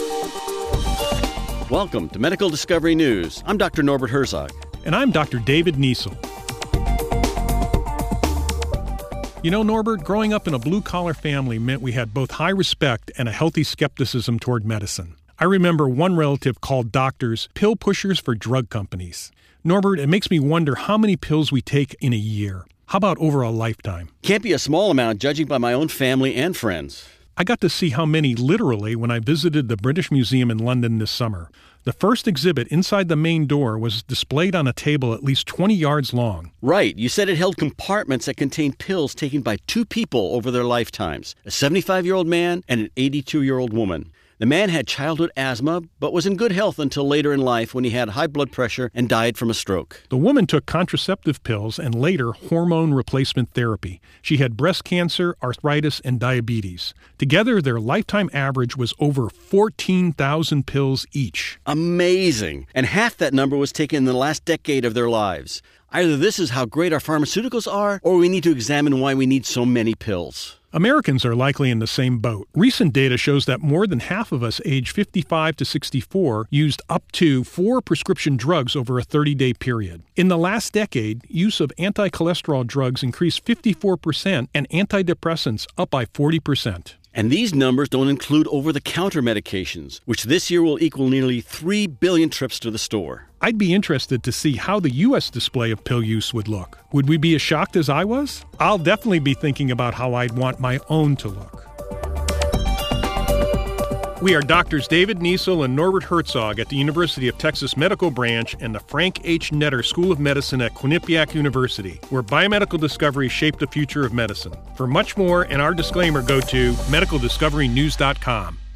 Welcome to Medical Discovery News. I'm Dr. Norbert Herzog. And I'm Dr. David Niesel. You know, Norbert, growing up in a blue-collar family meant we had both high respect and a healthy skepticism toward medicine. I remember one relative called doctors pill pushers for drug companies. Norbert, it makes me wonder how many pills we take in a year. How about over a lifetime? Can't be a small amount, judging by my own family and friends. I got to see how many literally when I visited the British Museum in London this summer. The first exhibit inside the main door was displayed on a table at least 20 yards long. Right. You said it held compartments that contained pills taken by two people over their lifetimes, a 75-year-old man and an 82-year-old woman. The man had childhood asthma, but was in good health until later in life when he had high blood pressure and died from a stroke. The woman took contraceptive pills and later hormone replacement therapy. She had breast cancer, arthritis, and diabetes. Together, their lifetime average was over 14,000 pills each. Amazing! And half that number was taken in the last decade of their lives. Either this is how great our pharmaceuticals are, or we need to examine why we need so many pills. Americans are likely in the same boat. Recent data shows that more than half of us age 55 to 64 used up to 4 prescription drugs over a 30-day period. In the last decade, use of anti-cholesterol drugs increased 54% and antidepressants up by 40%. And these numbers don't include over-the-counter medications, which this year will equal nearly 3 billion trips to the store. I'd be interested to see how the U.S. display of pill use would look. Would we be as shocked as I was? I'll definitely be thinking about how I'd want my own to look. We are Doctors David Niesel and Norbert Herzog at the University of Texas Medical Branch and the Frank H. Netter School of Medicine at Quinnipiac University, where biomedical discoveries shape the future of medicine. For much more and our disclaimer, go to medicaldiscoverynews.com.